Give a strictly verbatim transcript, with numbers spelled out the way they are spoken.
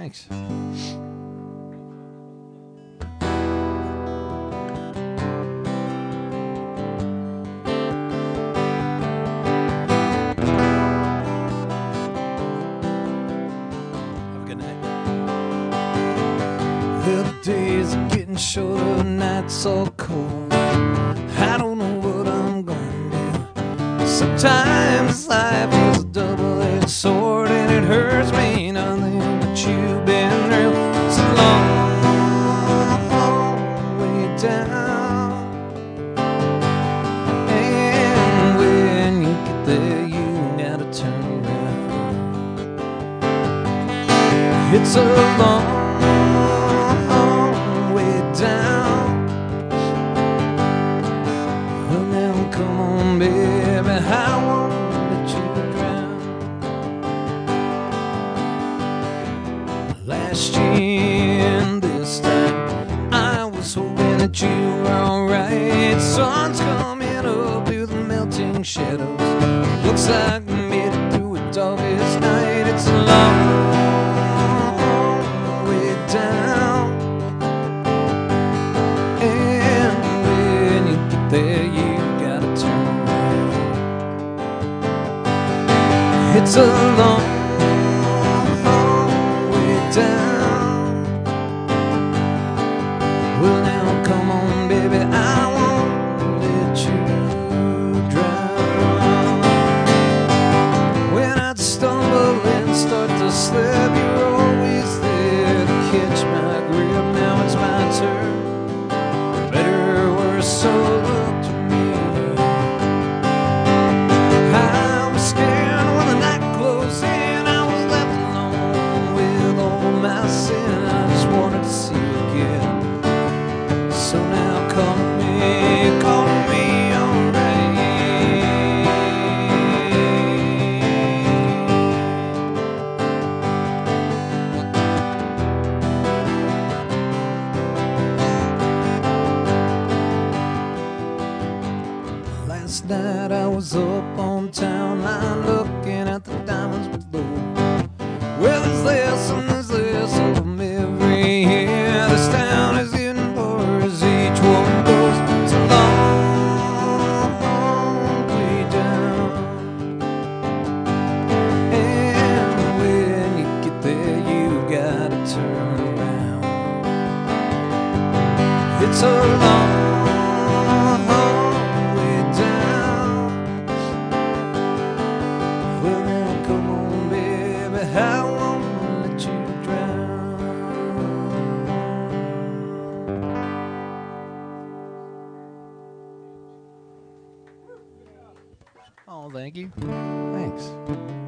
Thanks. The days are getting shorter, nights so cold. I don't know what I'm gonna do. Sometimes life is a double-edged sword, and it hurts me nothing but you've been through. It's a long, long way down, and when you get there, you gotta turn around. It's a long last year and this time I was hoping that you were alright. Sun's coming up through the melting shadows. Looks like we made it through a darkest night. It's a long way down, and when you get there you gotta turn around. It's a long down. Well now come on baby, I won't let you drown. When I stumble and start to slip, you're always there to catch my grip. Now it's my turn, better or worse, so look to me. I was scared when the night closed in. My sin, I just wanted to see you again. So now call me, call me alright. Last night I was up on town line looking at the diamonds below. Well, there's this and there's this of them every year. This town is getting poorer as each one goes. It's a long, long way down, and when you get there you gotta turn around. It's a long Oh, thank you. Thanks.